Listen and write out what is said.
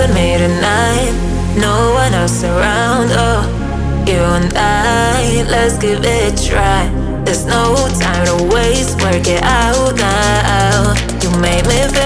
and me tonight, no one else around. Oh, you and I, let's give it a try. There's no time to waste, work it out now. You made me feel